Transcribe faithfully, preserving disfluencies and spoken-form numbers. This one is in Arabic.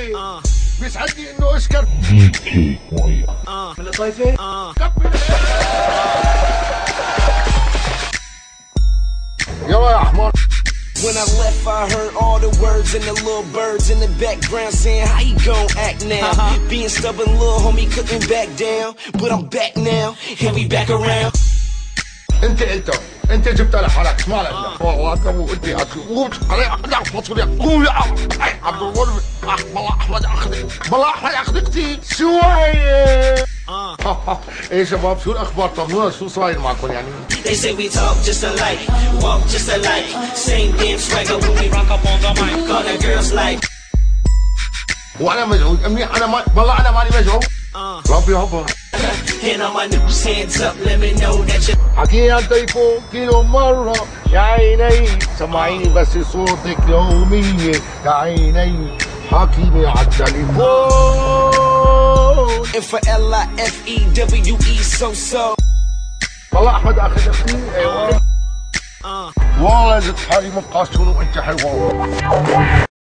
ايه بيسعدني انه اشكر دي كي مويه من الطايفه كمل يلا يا حمار. When I left, I heard all the words and the little birds in the background saying, how you gon' act now? Uh-huh. Being stubborn, little homie couldn't back down. But I'm back now, and we back around. انت انت انت جبت لحالك اسمع لك والله انت قوم علي اقدر فصل قوم يا عبد الغرب والله احمد اخذك والله احمد اخذك شويه ايه شباب شو الاخبار؟ طمنونا شو صاير معكم يعني؟ They say we talk just alike, walk just alike, same damn swagger when we rock up on the mic. All the girls like. وانا مزعوج امي انا ما والله انا ماني مزعوج ربي هبا. And on my news hands up, let me know that you. حكينا التليفون كيلو مرة يا عيني سمعيني بس صوتك يومية يا عيني حكيني على التليفون. And for L I F E W E so so. والله احمد اخذ اختي ايوه والله زدت حالي مقاس وانت حلوة.